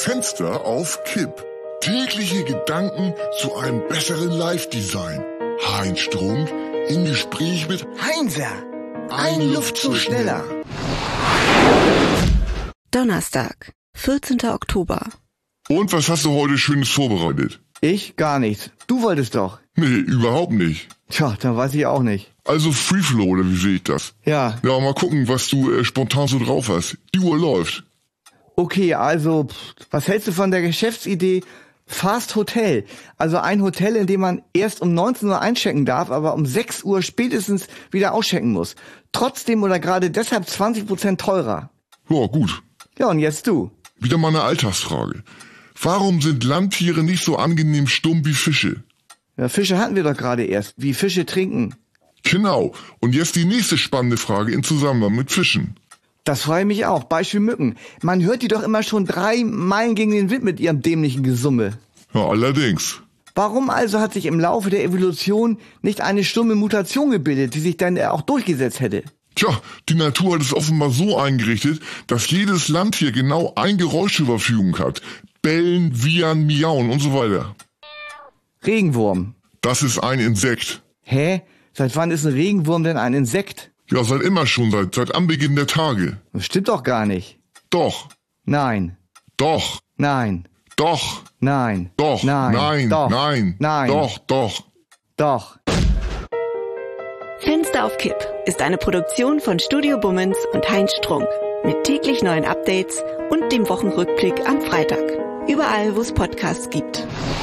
Fenster auf Kipp. Tägliche Gedanken zu einem besseren Live-Design. Heinz Strunk im Gespräch mit Heinzer, ein Luftzug schneller. Donnerstag, 14. Oktober. Und was hast du heute Schönes vorbereitet? Ich? Gar nichts. Du wolltest doch. Nee, überhaupt nicht. Tja, dann weiß ich auch nicht. Also Free Flow, oder wie sehe ich das? Ja. Ja, mal gucken, was du spontan so drauf hast. Die Uhr läuft. Okay, also, was hältst du von der Geschäftsidee Fast Hotel? Also ein Hotel, in dem man erst um 19 Uhr einchecken darf, aber um 6 Uhr spätestens wieder auschecken muss. Trotzdem oder gerade deshalb 20% teurer. Ja, gut. Ja, und jetzt du. Wieder mal eine Alltagsfrage. Warum sind Landtiere nicht so angenehm stumm wie Fische? Ja, Fische hatten wir doch gerade erst. Wie Fische trinken. Genau. Und jetzt die nächste spannende Frage in Zusammenhang mit Fischen. Das freue ich mich auch. Beispiel Mücken. Man hört die doch immer schon 3 Meilen gegen den Wind mit ihrem dämlichen Gesumme. Ja, allerdings. Warum also hat sich im Laufe der Evolution nicht eine stumme Mutation gebildet, die sich dann auch durchgesetzt hätte? Tja, die Natur hat es offenbar so eingerichtet, dass jedes Landtier genau ein Geräusch zur Verfügung hat. Bellen, wiehern, miauen und so weiter. Regenwurm. Das ist ein Insekt. Hä? Seit wann ist ein Regenwurm denn ein Insekt? Ja, seit immer schon, seit Anbeginn der Tage. Das stimmt doch gar nicht. Doch. Nein. Doch. Nein. Doch. Nein. Doch. Nein. Nein. Doch. Nein. Nein. Doch. Doch. Doch. Fenster auf Kipp ist eine Produktion von Studio Bummens und Heinz Strunk. Mit täglich neuen Updates und dem Wochenrückblick am Freitag. Überall, wo es Podcasts gibt.